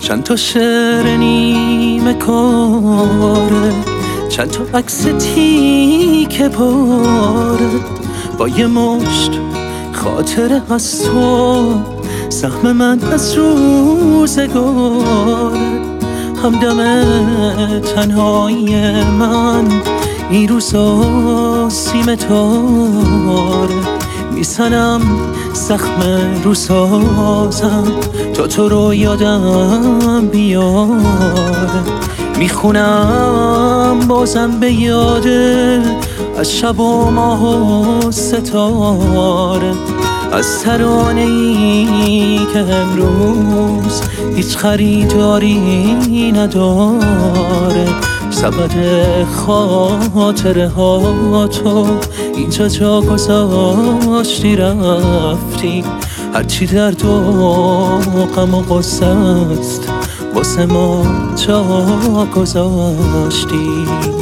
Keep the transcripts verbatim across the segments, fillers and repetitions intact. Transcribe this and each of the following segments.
چند تا شعر نیمه کاره، چند تا عکس تیکه پاره، با یه مشت خاطره از تو، سهم من از روزگاره. همدم تنهایی من این روزا سیم تاره، میسنم زخم رو سازم تا تو رو یادم بیاره. میخونم بازم به یاده از شب و ماه و ستاره، از ترانه‌ای که امروز هیچ خریداری نداره. سبد خاطره ها تو اینجا جا گذاشتی رفتی، هرچی درد و غم و غصه است واسه ما جا گذاشتی.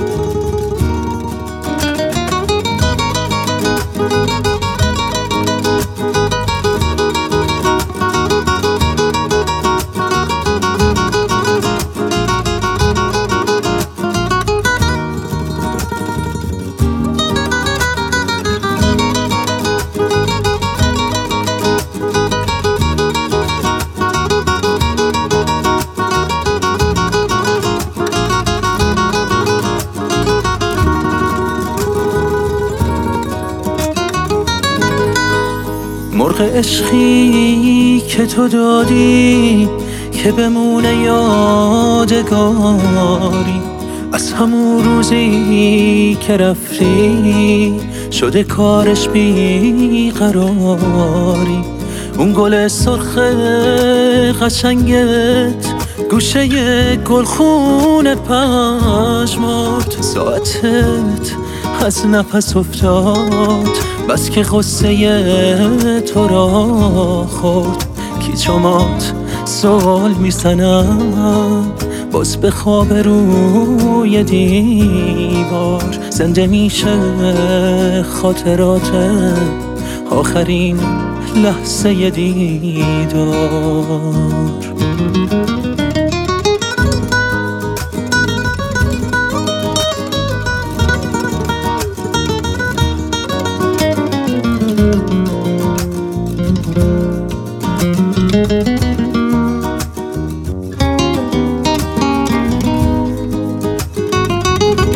مرغ عشقی که تو دادی که بمونه یادگاری، از همون روزی که رفتی شده کارش بیقراری. اون گل سرخ قشنگت گوشه گلخون پژمرد، ساعتت از نفس افتاد بس که غصه تو را خورد. کیچامات سوال میزنم باز به خواب روی دیوار، زنده میشه خاطرات آخرین لحظه دیدار.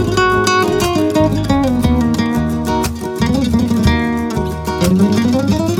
Thank you.